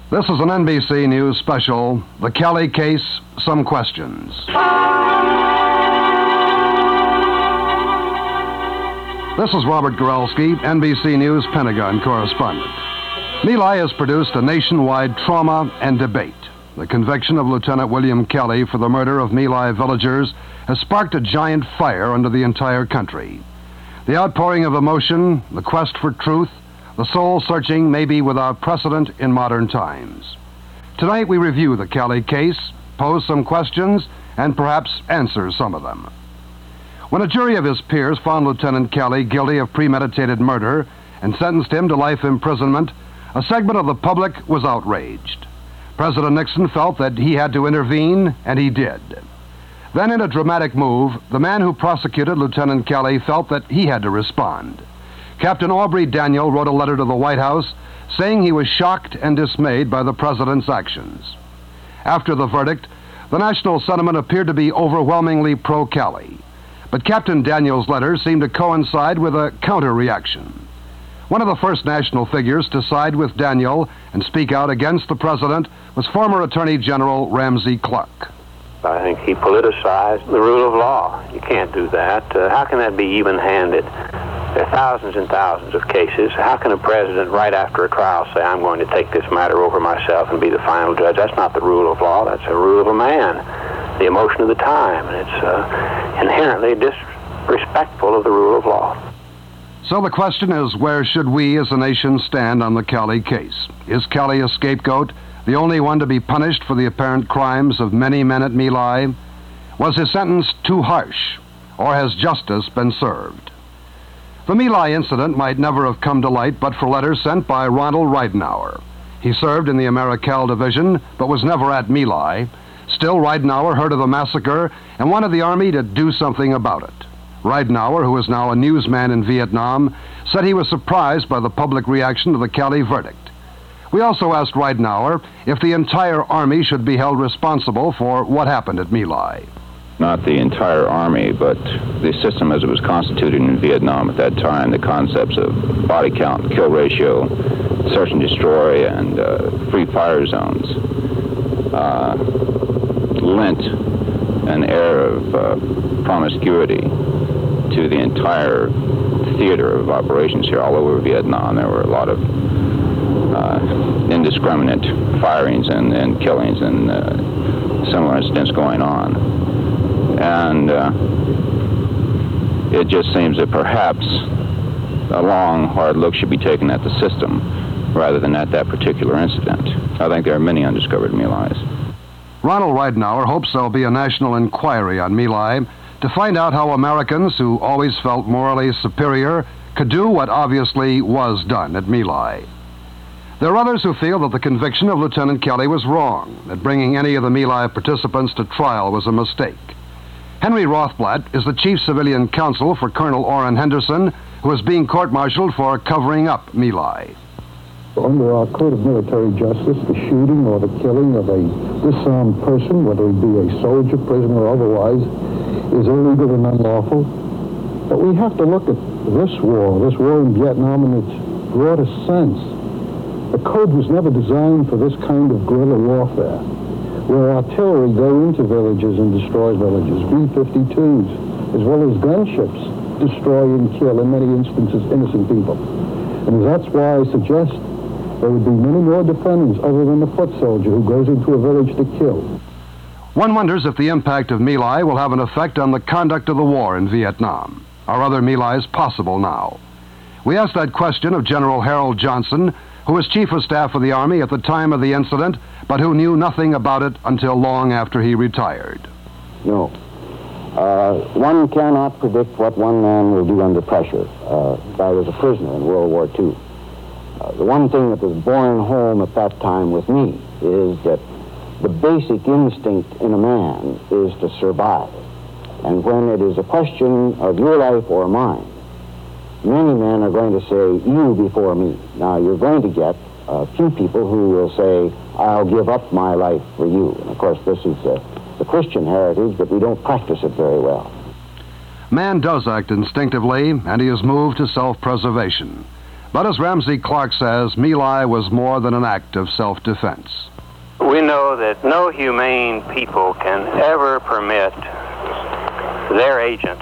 This is an NBC News special, The Kelly Case, Some Questions. This is Robert Goralski, NBC News Pentagon correspondent. My Lai has produced a nationwide trauma and debate. The conviction of Lieutenant William Kelly for the murder of My Lai villagers has sparked a giant fire under the entire country. The outpouring of emotion, the quest for truth, the soul-searching may be without precedent in modern times. Tonight we review the Kelly case, pose some questions, and perhaps answer some of them. When a jury of his peers found Lieutenant Kelly guilty of premeditated murder and sentenced him to life imprisonment, a segment of the public was outraged. President Nixon felt that he had to intervene, and he did. Then, in a dramatic move, the man who prosecuted Lieutenant Kelly felt that he had to respond. Captain Aubrey Daniel wrote a letter to the White House saying he was shocked and dismayed by the president's actions. After the verdict, the national sentiment appeared to be overwhelmingly pro-Kelly. But Captain Daniel's letter seemed to coincide with a counter-reaction. One of the first national figures to side with Daniel and speak out against the president was former Attorney General Ramsey Clark. I think he politicized the rule of law. You can't do that. How can that be even-handed? There are thousands and thousands of cases. How can a president, right after a trial, say, I'm going to take this matter over myself and be the final judge? That's not the rule of law. That's a rule of a man, the emotion of the time. And it's inherently disrespectful of the rule of law. So the question is, where should we as a nation stand on the Kelly case? Is Kelly a scapegoat, the only one to be punished for the apparent crimes of many men at My Lai? Was his sentence too harsh, or has justice been served? The My Lai incident might never have come to light but for letters sent by Ronald Ridenour. He served in the Americal Division, but was never at My Lai. Still, Ridenour heard of the massacre and wanted the Army to do something about it. Ridenour, who is now a newsman in Vietnam, said he was surprised by the public reaction to the Kelly verdict. We also asked Ridenour if the entire Army should be held responsible for what happened at My Lai. Not the entire Army, but the system as it was constituted in Vietnam at that time, the concepts of body count, kill ratio, search and destroy, and free fire zones, lent an air of promiscuity to the entire theater of operations here all over Vietnam. There were a lot of indiscriminate firings and killings and similar incidents going on. And it just seems that perhaps a long, hard look should be taken at the system rather than at that particular incident. I think there are many undiscovered My Lais. Ronald Ridenour hopes there'll be a national inquiry on My Lai to find out how Americans who always felt morally superior could do what obviously was done at My Lai. There are others who feel that the conviction of Lieutenant Kelly was wrong, that bringing any of the My Lai participants to trial was a mistake. Henry Rothblatt is the chief civilian counsel for Colonel Orrin Henderson, who is being court-martialed for covering up My Lai. Under our Code of Military Justice, the shooting or the killing of a disarmed person, whether he be a soldier, prisoner, or otherwise, is illegal and unlawful. But we have to look at this war in Vietnam in its broadest sense. The code was never designed for this kind of guerrilla warfare, where artillery go into villages and destroy villages, B-52s, as well as gunships destroy and kill, in many instances, innocent people. And that's why I suggest there would be many more defendants other than the foot soldier who goes into a village to kill. One wonders if the impact of My Lai will have an effect on the conduct of the war in Vietnam. Are other My Lais possible now? We asked that question of General Harold Johnson, who was Chief of Staff of the Army at the time of the incident, but who knew nothing about it until long after he retired. No. One cannot predict what one man will do under pressure. I was a prisoner in World War II. The one thing that was borne home at that time with me is that the basic instinct in a man is to survive. And when it is a question of your life or mine, many men are going to say, you before me. Now, you're going to get a few people who will say, I'll give up my life for you. And, of course, this is the Christian heritage, but we don't practice it very well. Man does act instinctively, and he is moved to self-preservation. But as Ramsey Clark says, My Lai was more tan act of self-defense. We know that no humane people can ever permit their agents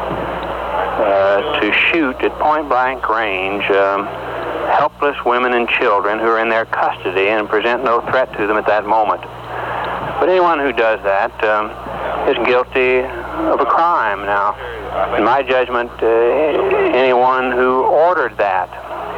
to shoot at point-blank range helpless women and children who are in their custody and present no threat to them at that moment. But anyone who does that is guilty of a crime. Now, in my judgment, anyone who ordered that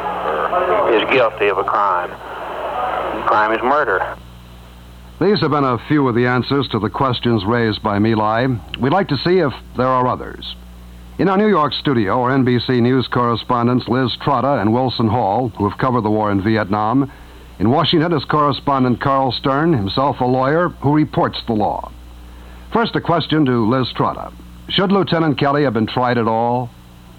is guilty of a crime. The crime is murder. These have been a few of the answers to the questions raised by My Lai. We'd like to see if there are others. In our New York studio are NBC News correspondents Liz Trotta and Wilson Hall, who have covered the war in Vietnam. In Washington is correspondent Carl Stern, himself a lawyer, who reports the law. First, a question to Liz Trotta. Should Lieutenant Kelly have been tried at all?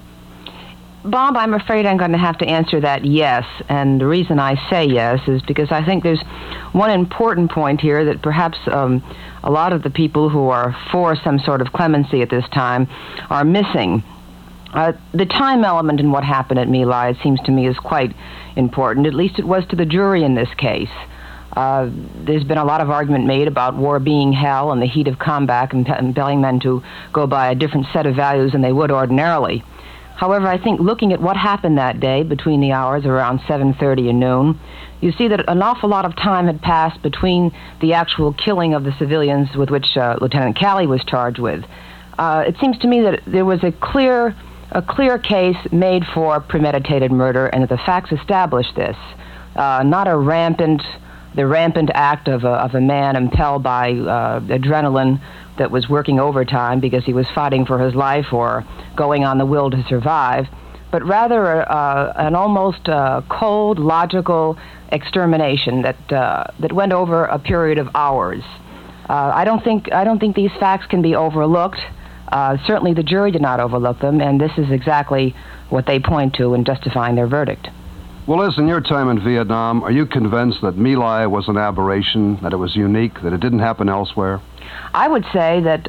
Bob, I'm afraid I'm going to have to answer that yes, and the reason I say yes is because I think there's one important point here that perhaps a lot of the people who are for some sort of clemency at this time are missing. The time element in what happened at My Lai, it seems to me, is quite important. At least it was to the jury in this case. There's been a lot of argument made about war being hell and the heat of combat and compelling men to go by a different set of values than they would ordinarily. However, I think looking at what happened that day between the hours around 7:30 and noon, you see that an awful lot of time had passed between the actual killing of the civilians with which Lieutenant Calley was charged with. It seems to me that there was a clear case made for premeditated murder, and that the facts established this. Not the rampant act of a man impelled by adrenaline that was working overtime because he was fighting for his life or going on the will to survive, but rather an almost cold, logical extermination that went over a period of hours. I don't think these facts can be overlooked. Certainly the jury did not overlook them, and this is exactly what they point to in justifying their verdict. Well, Liz, in your time in Vietnam, are you convinced that My Lai was an aberration, that it was unique, that it didn't happen elsewhere? I would say that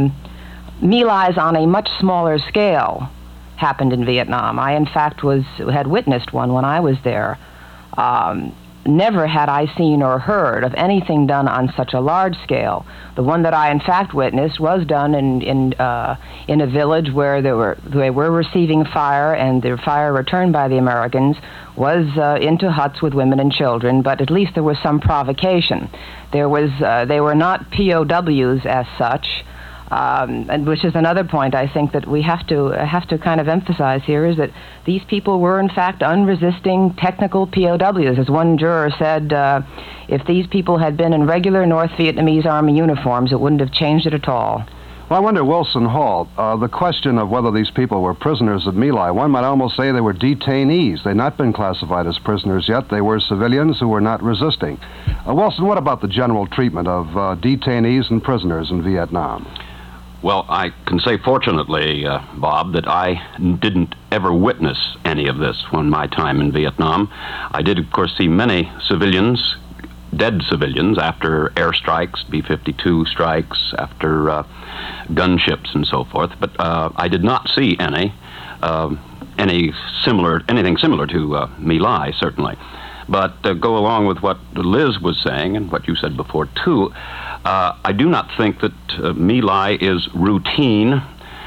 My Lai's on a much smaller scale happened in Vietnam. I, in fact, had witnessed one when I was there. Never had I seen or heard of anything done on such a large scale. The one that I, in fact, witnessed was done in a village where they were receiving fire, and the fire returned by the Americans was into huts with women and children. But at least there was some provocation. They were not POWs as such. And which is another point I think that we have to kind of emphasize here, is that these people were in fact unresisting technical POWs. As one juror said, if these people had been in regular North Vietnamese Army uniforms, it wouldn't have changed it at all. Well, I wonder, Wilson Hall, the question of whether these people were prisoners at My Lai, one might almost say they were detainees. They'd not been classified as prisoners yet. They were civilians who were not resisting. Wilson, what about the general treatment of detainees and prisoners in Vietnam? Well, I can say fortunately, Bob, that I didn't ever witness any of this from my time in Vietnam. I did, of course, see many civilians, dead civilians, after airstrikes, B-52 strikes, after gunships and so forth, but I did not see anything similar to My Lai, certainly. But go along with what Liz was saying and what you said before, too. I do not think that My Lai is routine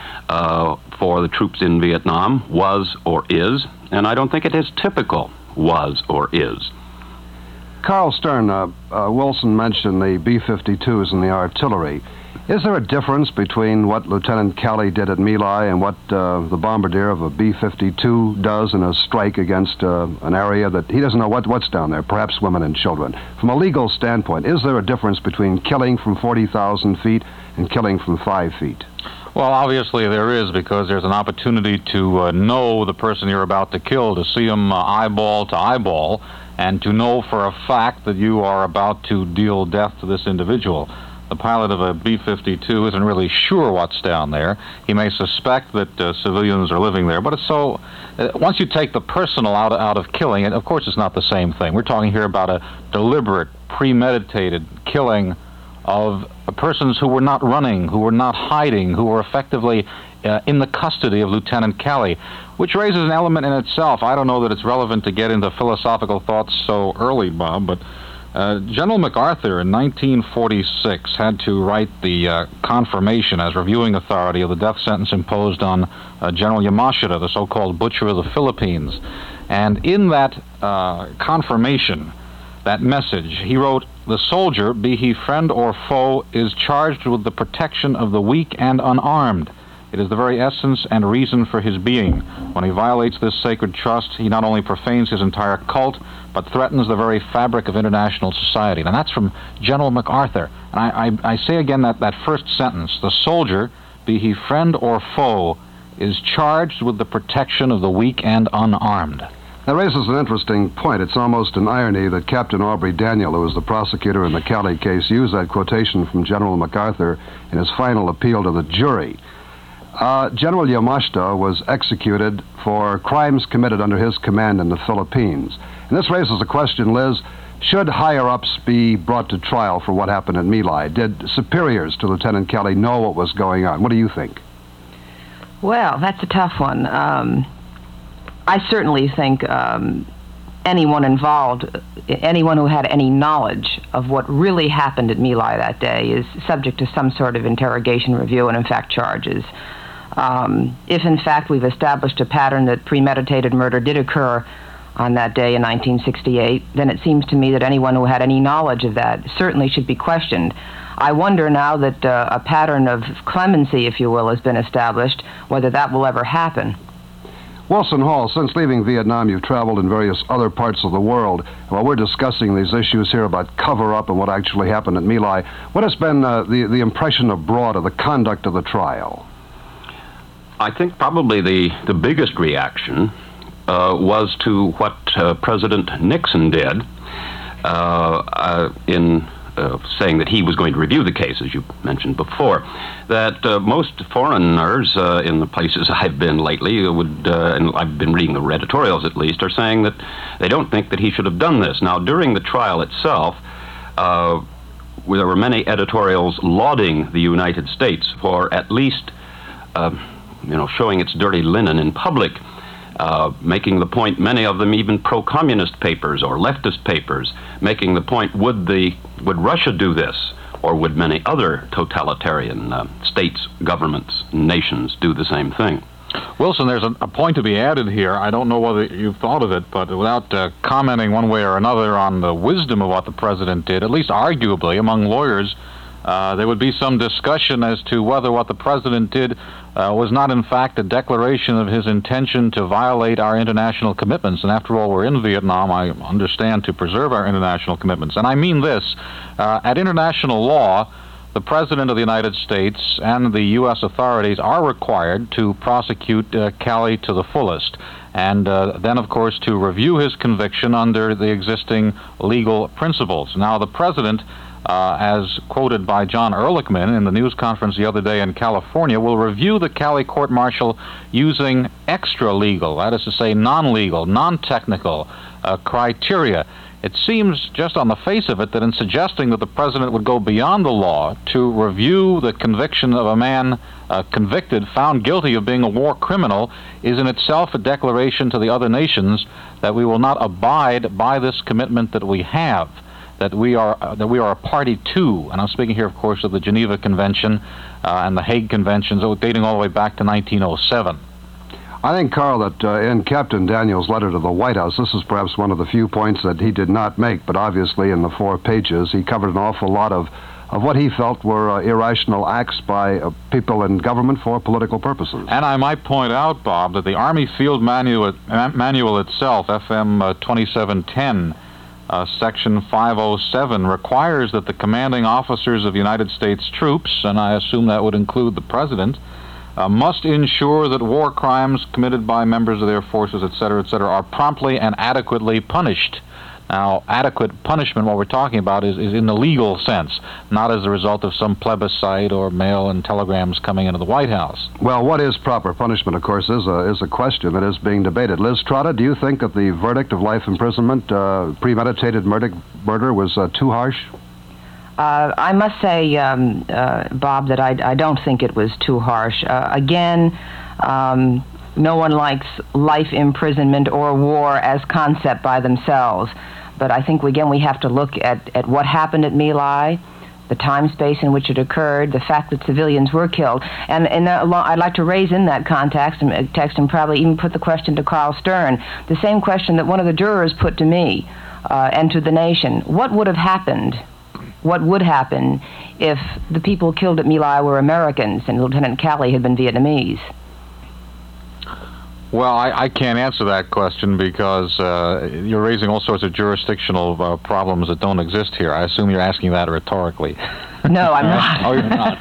for the troops in Vietnam, was or is, and I don't think it is typical, was or is. Carl Stern, Wilson mentioned the B-52s and the artillery. Is there a difference between what Lieutenant Calley did at My Lai and what the bombardier of a B-52 does in a strike against an area that he doesn't know what's down there, perhaps women and children? From a legal standpoint, is there a difference between killing from 40,000 feet and killing from 5 feet? Well, obviously there is, because there's an opportunity to know the person you're about to kill, to see him eyeball to eyeball, and to know for a fact that you are about to deal death to this individual. The pilot of a B-52 isn't really sure what's down there. He may suspect that civilians are living there, but it's so... once you take the personal out of killing, and of course it's not the same thing. We're talking here about a deliberate, premeditated killing of persons who were not running, who were not hiding, who were effectively in the custody of Lieutenant Kelly, which raises an element in itself. I don't know that it's relevant to get into philosophical thoughts so early, Bob, but General MacArthur in 1946 had to write the confirmation as reviewing authority of the death sentence imposed on General Yamashita, the so-called Butcher of the Philippines. And in that confirmation, that message, he wrote, "The soldier, be he friend or foe, is charged with the protection of the weak and unarmed. It is the very essence and reason for his being. When he violates this sacred trust, he not only profanes his entire cult, but threatens the very fabric of international society." And that's from General MacArthur. And I say again that first sentence, "The soldier, be he friend or foe, is charged with the protection of the weak and unarmed." That raises an interesting point. It's almost an irony that Captain Aubrey Daniel, who was the prosecutor in the Kelly case, used that quotation from General MacArthur in his final appeal to the jury. General Yamashita was executed for crimes committed under his command in the Philippines. And this raises a question, Liz. Should higher-ups be brought to trial for what happened at My Lai? Did superiors to Lieutenant Kelly know what was going on? What do you think? Well, that's a tough one. I certainly think anyone involved, anyone who had any knowledge of what really happened at My Lai that day is subject to some sort of interrogation, review, and in fact charges. If in fact we've established a pattern that premeditated murder did occur on that day in 1968, then it seems to me that anyone who had any knowledge of that certainly should be questioned. I wonder now that a pattern of clemency, if you will, has been established, whether that will ever happen. Wilson Hall, since leaving Vietnam, you've traveled in various other parts of the world. While we're discussing these issues here about cover-up and what actually happened at My Lai, what has been the impression abroad of the conduct of the trial? I think probably the biggest reaction was to what President Nixon did in saying that he was going to review the case, as you mentioned before. That most foreigners in the places I've been lately would, and I've been reading the editorials at least, are saying that they don't think that he should have done this. Now, during the trial itself, there were many editorials lauding the United States for at least, showing its dirty linen in public, making the point, many of them even pro-communist papers or leftist papers, making the point, would Russia do this? Or would many other totalitarian states, governments, nations do the same thing? Wilson, there's a point to be added here. I don't know whether you've thought of it, but without commenting one way or another on the wisdom of what the president did, at least arguably among lawyers, there would be some discussion as to whether what the president did was not in fact a declaration of his intention to violate our international commitments. And after all, we're in Vietnam, I understand, to preserve our international commitments. And I mean this, at international law, the President of the United States and the U.S. authorities are required to prosecute Kelly to the fullest. And then, of course, to review his conviction under the existing legal principles. Now, the President, as quoted by John Ehrlichman in the news conference the other day in California, will review the Kelly court-martial using extra-legal, that is to say non-legal, non-technical criteria. It seems, just on the face of it, that in suggesting that the president would go beyond the law to review the conviction of a man convicted, found guilty of being a war criminal, is in itself a declaration to the other nations that we will not abide by this commitment that we have, that we are a party to. And I'm speaking here, of course, of the Geneva Convention and the Hague Conventions, dating all the way back to 1907. I think, Carl, that in Captain Daniels' letter to the White House, this is perhaps one of the few points that he did not make, but obviously in the 4 pages, he covered an awful lot of what he felt were irrational acts by people in government for political purposes. And I might point out, Bob, that the Army Field Manual itself, FM 2710, Section 507, requires that the commanding officers of United States troops, and I assume that would include the President, must ensure that war crimes committed by members of their forces, etc., are promptly and adequately punished. Now, adequate punishment, what we're talking about, is in the legal sense, not as a result of some plebiscite or mail and telegrams coming into the White House. Well, what is proper punishment, of course, is a question that is being debated. Liz Trotta, do you think that the verdict of life imprisonment, premeditated murder, was too harsh? I must say, Bob, that I don't think it was too harsh. Again, no one likes life imprisonment or war as concept by themselves. But I think, again, we have to look at what happened at My Lai, the time space in which it occurred, the fact that civilians were killed. And I'd like to raise in that context and probably even put the question to Carl Stern, the same question that one of the jurors put to me and to the nation. What would have happened? What would happen if the people killed at My Lai were Americans and Lieutenant Calley had been Vietnamese? Well, I can't answer that question because you're raising all sorts of jurisdictional problems that don't exist here. I assume you're asking that rhetorically. No, I'm not. Oh, you're not.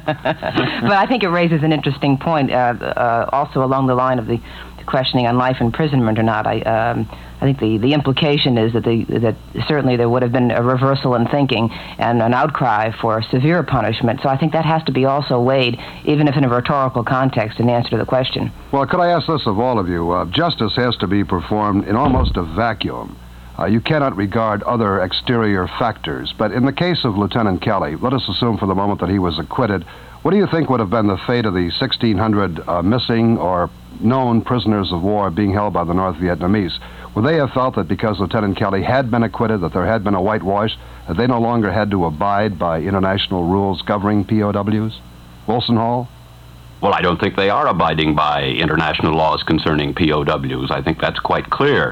But I think it raises an interesting point, also along the line of the questioning on life imprisonment or not. I think the implication is that certainly there would have been a reversal in thinking and an outcry for severe punishment. So I think that has to be also weighed, even if in a rhetorical context, in answer to the question. Well, could I ask this of all of you? Justice has to be performed in almost a vacuum. You cannot regard other exterior factors. But in the case of Lieutenant Calley, let us assume for the moment that he was acquitted. What do you think would have been the fate of the 1,600 missing or known prisoners of war being held by the North Vietnamese? Would they have felt that because Lieutenant Calley had been acquitted, that there had been a whitewash, that they no longer had to abide by international rules governing POWs? Wilson Hall? Well, I don't think they are abiding by international laws concerning POWs. I think that's quite clear.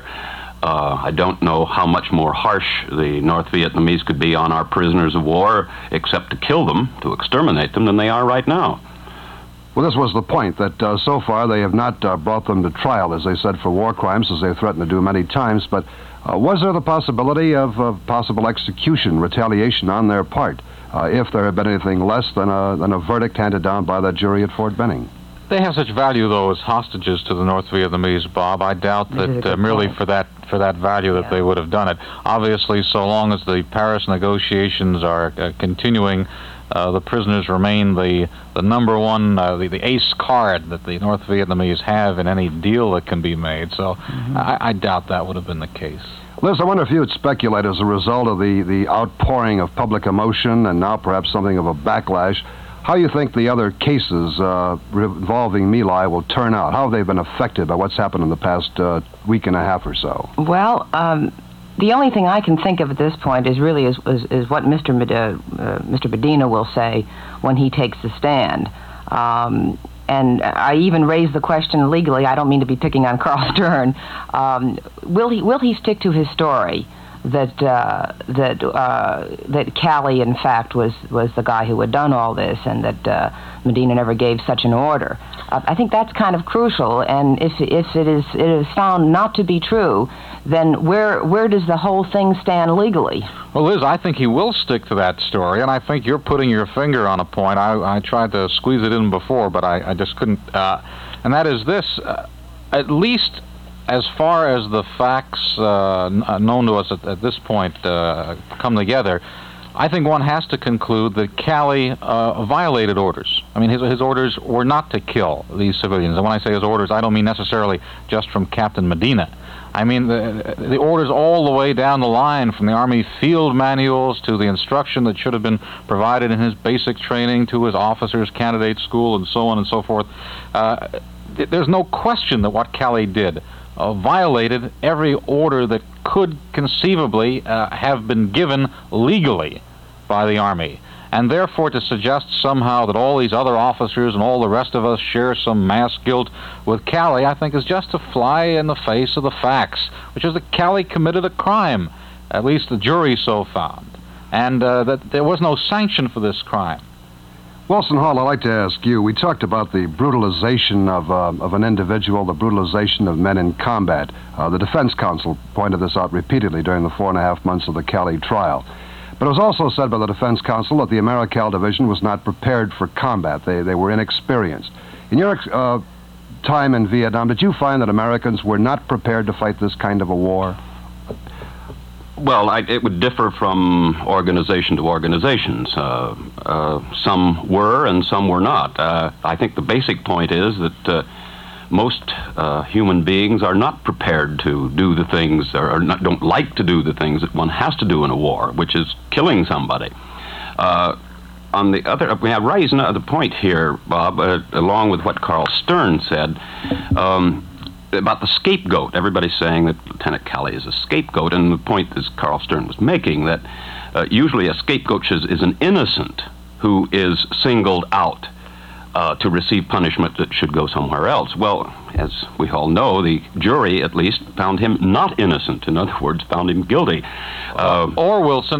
I don't know how much more harsh the North Vietnamese could be on our prisoners of war, except to kill them, to exterminate them, than they are right now. Well, this was the point, that so far they have not brought them to trial, as they said, for war crimes, as they threatened to do many times. But was there the possibility of possible execution, retaliation on their part, if there had been anything less than a verdict handed down by that jury at Fort Benning? They have such value, though, as hostages to the North Vietnamese, Bob. I doubt that merely for that value that they would have done it. Obviously, so long as the Paris negotiations are continuing, the prisoners remain the number one, the ace card that the North Vietnamese have in any deal that can be made. So I doubt that would have been the case. Liz, I wonder if you would speculate, as a result of the outpouring of public emotion and now perhaps something of a backlash, how you think the other cases involving My Lai will turn out. How have they been affected by what's happened in the past week and a half or so? Well, the only thing I can think of at this point is really is what Mr. Medina will say when he takes the stand. And I even raised the question legally. I don't mean to be picking on Carl Stern. Will he stick to his story that Calley, in fact, was the guy who had done all this, and that Medina never gave such an order? I think that's kind of crucial. And if it is found not to be true, then where does the whole thing stand legally? Well, Liz, I think he will stick to that story, and I think you're putting your finger on a point. I tried to squeeze it in before, but I just couldn't. And that is this: at least as far as the facts known to us at this point come together, I think one has to conclude that Calley violated orders. I mean, his orders were not to kill these civilians. And when I say his orders, I don't mean necessarily just from Captain Medina. I mean the orders all the way down the line, from the Army field manuals to the instruction that should have been provided in his basic training to his officers' candidate school and so on and so forth. There's no question that what Calley did violated every order that could conceivably have been given legally by the Army. And therefore, to suggest somehow that all these other officers and all the rest of us share some mass guilt with Calley, I think is just to fly in the face of the facts, which is that Calley committed a crime, at least the jury so found, and that there was no sanction for this crime. Wilson Hall, I'd like to ask you, we talked about the brutalization of an individual, the brutalization of men in combat. The defense counsel pointed this out repeatedly during the 4.5 months of the Calley trial. But it was also said by the defense counsel that the Americal division was not prepared for combat. They were inexperienced. In your time in Vietnam, did you find that Americans were not prepared to fight this kind of a war? Well, it would differ from organization to organizations. Some were and some were not. I think the basic point is that most human beings are not prepared to do the things, or don't like to do the things that one has to do in a war, which is killing somebody. On the other, we have raised another point here, Bob, along with what Carl Stern said about the scapegoat. Everybody's saying that Lieutenant Calley is a scapegoat, and the point is Carl Stern was making that usually a scapegoat is an innocent who is singled out to receive punishment that should go somewhere else. Well, as we all know, the jury at least found him not innocent. In other words, found him guilty. Or, Wilson,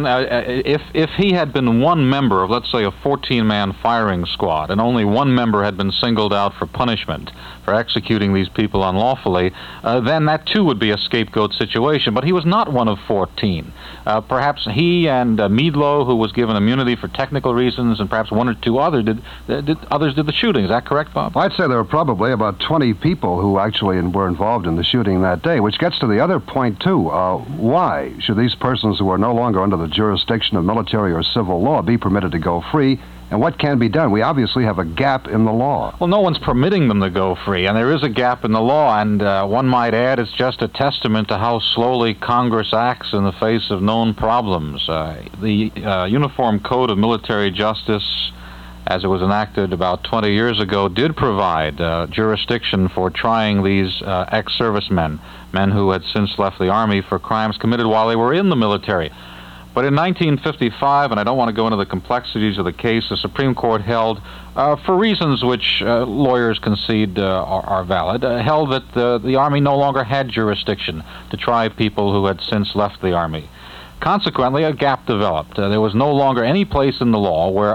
if he had been one member of, let's say, a 14-man firing squad, and only one member had been singled out for punishment for executing these people unlawfully, then that too would be a scapegoat situation. But he was not one of 14. Perhaps he and Meadlow, who was given immunity for technical reasons, and perhaps one or two others did the shooting. Is that correct, Bob? I'd say there were probably about 20 people who actually were involved in the shooting that day, which gets to the other point, too. Why should these persons who are no longer under the jurisdiction of military or civil law be permitted to go free? And what can be done? We obviously have a gap in the law. Well, no one's permitting them to go free, and there is a gap in the law, and one might add it's just a testament to how slowly Congress acts in the face of known problems. The Uniform Code of Military Justice, as it was enacted about 20 years ago, did provide jurisdiction for trying these ex-servicemen, men who had since left the Army, for crimes committed while they were in the military. But in 1955, and I don't want to go into the complexities of the case, the Supreme Court held, for reasons which lawyers concede are valid, held that the Army no longer had jurisdiction to try people who had since left the Army. Consequently, a gap developed. There was no longer any place in the law where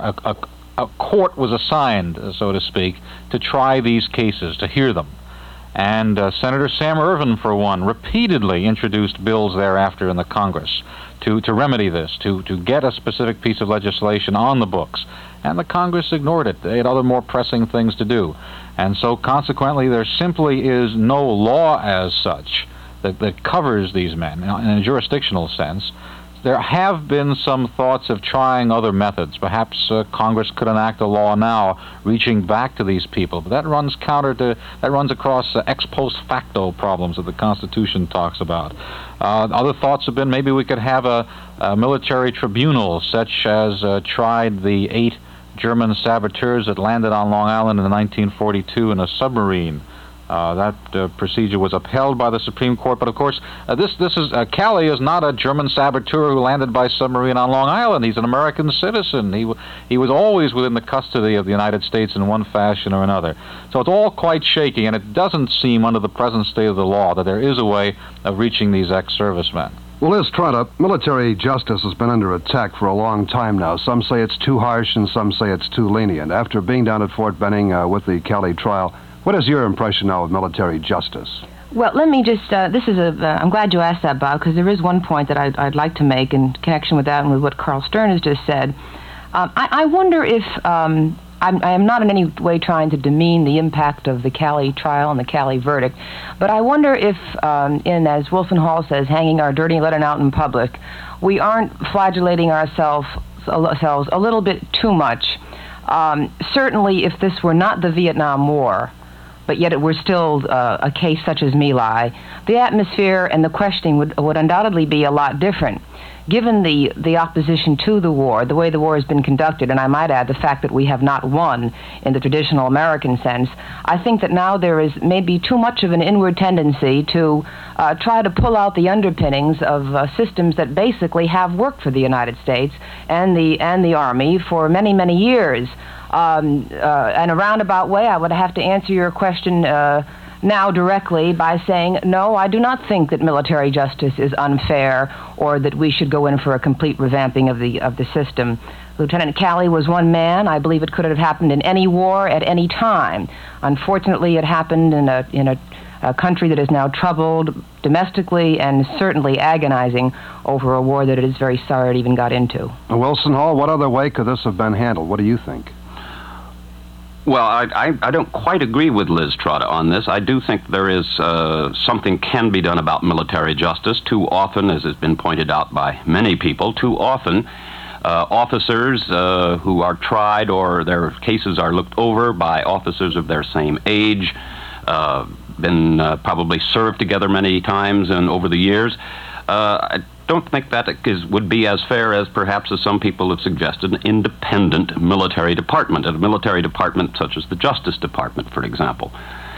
a court was assigned, so to speak, to try these cases, to hear them. And Senator Sam Ervin, for one, repeatedly introduced bills thereafter in the Congress to remedy this, to get a specific piece of legislation on the books. And the Congress ignored it. They had other more pressing things to do. And so consequently, there simply is no law as such that covers these men in a jurisdictional sense. There have been some thoughts of trying other methods. Perhaps Congress could enact a law now reaching back to these people, but that runs across ex post facto problems that the Constitution talks about. Other thoughts have been maybe we could have a military tribunal, such as tried the 8 German saboteurs that landed on Long Island in 1942 in a submarine. That procedure was upheld by the Supreme Court, but of course, Calley is not a German saboteur who landed by submarine on Long Island. He's an American citizen. He was always within the custody of the United States in one fashion or another. So it's all quite shaky, and it doesn't seem under the present state of the law that there is a way of reaching these ex-servicemen. Well, Liz Trotta, military justice has been under attack for a long time now. Some say it's too harsh, and some say it's too lenient. After being down at Fort Benning with the Calley trial, what is your impression now of military justice? Well, let me just, I'm glad you asked that, Bob, because there is one point that I'd like to make in connection with that and with what Carl Stern has just said. I wonder if, I am not in any way trying to demean the impact of the Calley trial and the Calley verdict, but I wonder if, as Wilson Hall says, hanging our dirty linen out in public, we aren't flagellating ourselves a little bit too much. Certainly, if this were not the Vietnam War, but yet it were still a case such as My Lai, the atmosphere and the questioning would undoubtedly be a lot different. Given the opposition to the war, the way the war has been conducted, and I might add the fact that we have not won in the traditional American sense, I think that now there is maybe too much of an inward tendency to try to pull out the underpinnings of systems that basically have worked for the United States and the Army for many, many years. In a roundabout way, I would have to answer your question now directly by saying, no, I do not think that military justice is unfair or that we should go in for a complete revamping of the system. Lieutenant Calley was one man. I believe it could have happened in any war at any time. Unfortunately, it happened in a country that is now troubled domestically and certainly agonizing over a war that it is very sorry it even got into. Wilson Hall, what other way could this have been handled? What do you think? Well, I don't quite agree with Liz Trotta on this. I do think there is something can be done about military justice. Too often, as has been pointed out by many people, too often officers who are tried or their cases are looked over by officers of their same age, been probably served together many times and over the years, don't think that would be as fair as perhaps as some people have suggested, an independent military department, a military department such as the Justice Department, for example.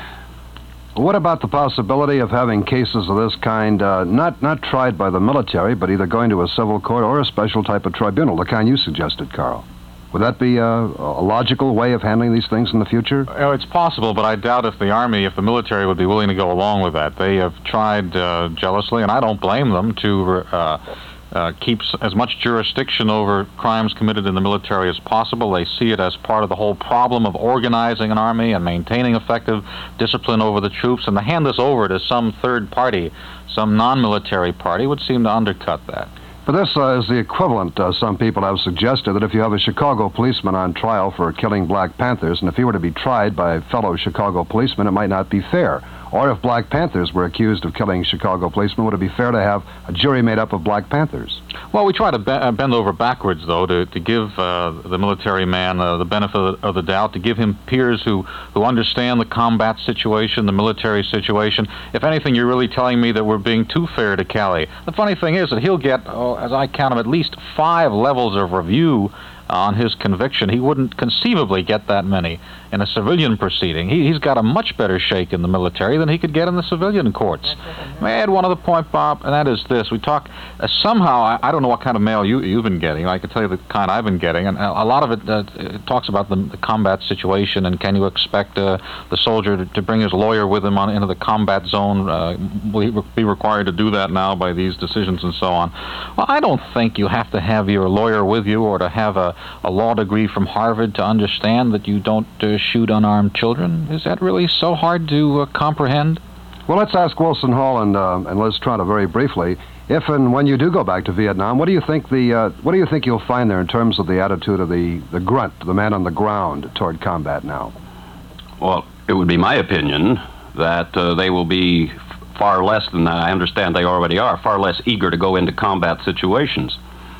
What about the possibility of having cases of this kind not tried by the military, but either going to a civil court or a special type of tribunal, the kind you suggested, Carl? Would that be a logical way of handling these things in the future? It's possible, but I doubt if the military would be willing to go along with that. They have tried jealously, and I don't blame them, to keep as much jurisdiction over crimes committed in the military as possible. They see it as part of the whole problem of organizing an army and maintaining effective discipline over the troops, and to hand this over to some third party, some non-military party, would seem to undercut that. But this is the equivalent, some people have suggested, that if you have a Chicago policeman on trial for killing Black Panthers, and if he were to be tried by fellow Chicago policemen, it might not be fair. Or if Black Panthers were accused of killing Chicago policemen, would it be fair to have a jury made up of Black Panthers? Well, we try to bend over backwards, though, to give the military man the benefit of the doubt, to give him peers who understand the combat situation, the military situation. If anything, you're really telling me that we're being too fair to Calley. The funny thing is that he'll get, as I count him, at least 5 levels of review on his conviction. He wouldn't conceivably get that many in a civilian proceeding. He's got a much better shake in the military than he could get in the civilian courts. May I add one other point, Bob, and that is this. We talk, somehow, I don't know what kind of mail you've been getting. I can tell you the kind I've been getting, and a lot of it talks about the combat situation, and can you expect the soldier to bring his lawyer with him into the combat zone? Will he be required to do that now by these decisions and so on? Well, I don't think you have to have your lawyer with you or to have a law degree from Harvard to understand that you don't shoot unarmed children. Is that really so hard to comprehend? Well, let's ask Wilson Hall and Liz Trotta very briefly. If and when you do go back to Vietnam, what do you think you'll find there in terms of the attitude of the grunt, the man on the ground, toward combat now? Well, it would be my opinion that they will be far less than I understand they already are, far less eager to go into combat situations.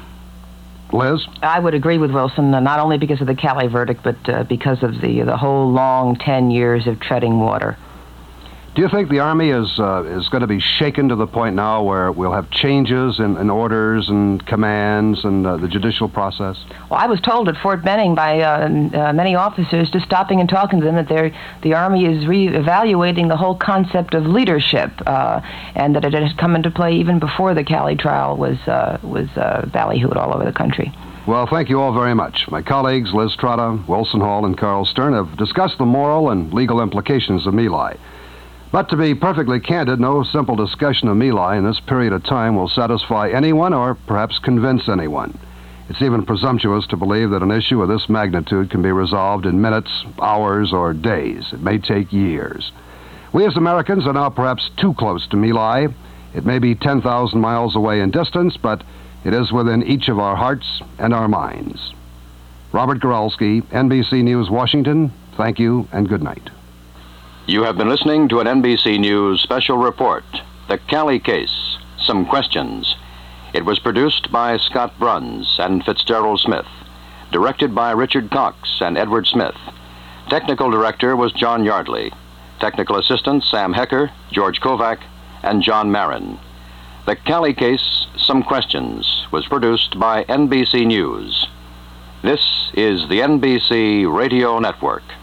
Liz? I would agree with Wilson, not only because of the Calley verdict, but because of the whole long 10 years of treading water. Do you think the Army is going to be shaken to the point now where we'll have changes in orders and commands and the judicial process? Well, I was told at Fort Benning by many officers, just stopping and talking to them, that the Army is re-evaluating the whole concept of leadership, and that it had come into play even before the Calley trial was ballyhooed all over the country. Well, thank you all very much. My colleagues, Liz Trotta, Wilson Hall, and Carl Stern, have discussed the moral and legal implications of My Lai. But to be perfectly candid, no simple discussion of My Lai in this period of time will satisfy anyone or perhaps convince anyone. It's even presumptuous to believe that an issue of this magnitude can be resolved in minutes, hours, or days. It may take years. We as Americans are now perhaps too close to My Lai. It may be 10,000 miles away in distance, but it is within each of our hearts and our minds. Robert Goralski, NBC News, Washington. Thank you and good night. You have been listening to an NBC News special report, The Calley Case, Some Questions. It was produced by Scott Bruns and Fitzgerald Smith, directed by Richard Cox and Edward Smith. Technical director was John Yardley. Technical assistants Sam Hecker, George Kovac, and John Marin. The Calley Case, Some Questions was produced by NBC News. This is the NBC Radio Network.